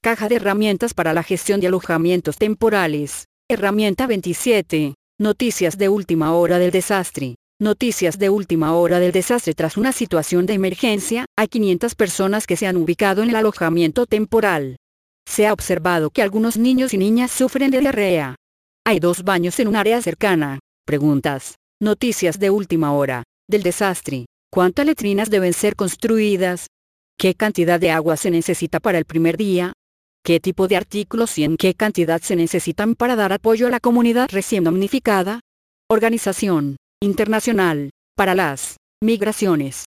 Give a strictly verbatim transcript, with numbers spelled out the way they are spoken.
caja de herramientas para la gestión de alojamientos temporales. Herramienta veintisiete. Noticias de última hora del desastre. Noticias de última hora del desastre. Tras una situación de emergencia, hay quinientas personas que se han ubicado en el alojamiento temporal. Se ha observado que algunos niños y niñas sufren de diarrea. Hay dos baños en un área cercana. Preguntas. Noticias de última hora del desastre. ¿Cuántas letrinas deben ser construidas? ¿Qué cantidad de agua se necesita para el primer día? ¿Qué tipo de artículos y en qué cantidad se necesitan para dar apoyo a la comunidad recién damnificada? Organización Internacional para las Migraciones.